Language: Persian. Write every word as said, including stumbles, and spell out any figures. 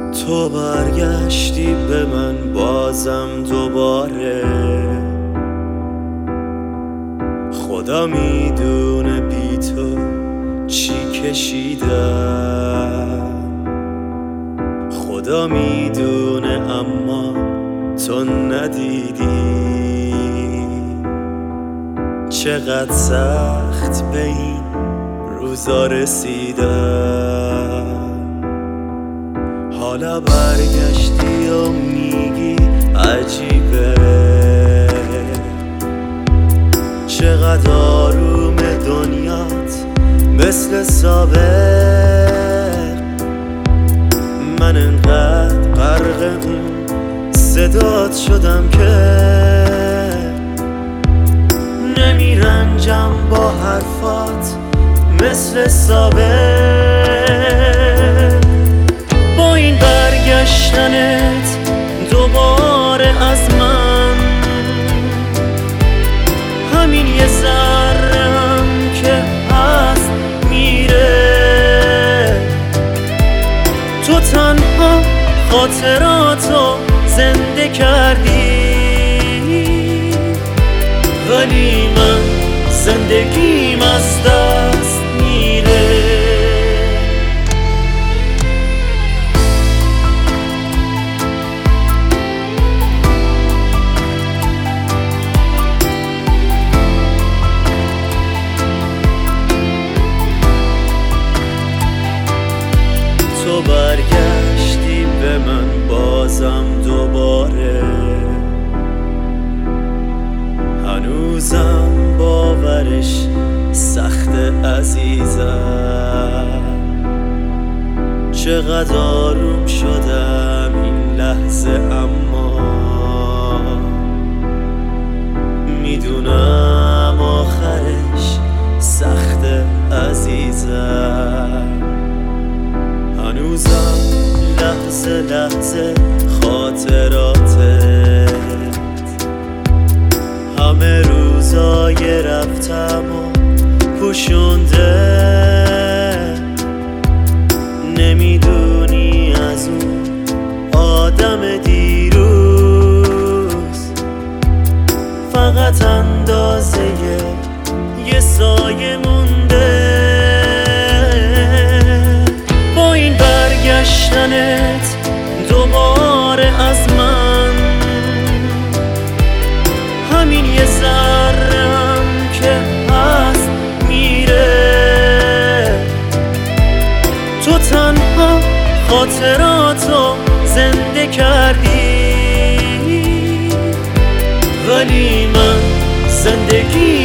تو برگشتی به من بازم دوباره، خدا میدونه بی تو چی کشیدم، خدا میدونه اما تو ندیدی چقدر سخت به این روزا رسیدم. حالا برگشتی و میگی عجیبه چقدر آروم دنیات مثل سابق. من انقدر غرق اون صدات شدم که نمیرنجم با حرفات مثل سابق. با این برگشتنت دوباره از من همین یه ذره هم که هست میره. تو تنها خاطراتو زنده کردی ولی من زندگیم از دست میره. تو برگشتی به من بازم دوباره، هنوزم باورش سخت عزیزم. چقدر آروم شدم این لحظه اما میدونم آخرش سخت عزیزم. هنوزم لحظه لحظه خاطراتت همه روزای رفتم و پوشونده. نمیدونی از اون آدم دیروز فقط اندازه یه سایه مونده. با این برگشتنت دوباره از من همین یه ذره هم که هست میره. تو تنها خاطراتو زنده کردی ولی من زندگی